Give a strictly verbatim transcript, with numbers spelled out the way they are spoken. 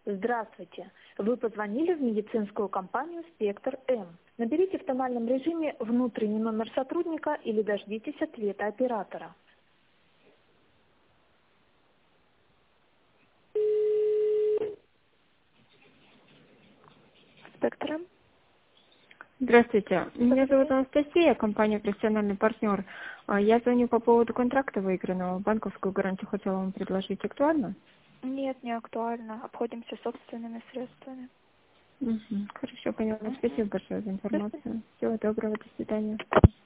Здравствуйте. Вы позвонили в медицинскую компанию «Спектр М». Наберите в тональном режиме внутренний номер сотрудника или дождитесь ответа оператора. «Спектр М». Здравствуйте, меня зовут Здравствуйте. Анастасия, компания «Профессиональный партнер». А, Я звоню по поводу контракта выигранного. Банковскую гарантию хотела вам предложить. Актуально? Нет, не актуально. Обходимся собственными средствами. Мгм. Хорошо, поняла. Мгм. Спасибо большое за До свидания. информацию. Всего доброго, до свидания.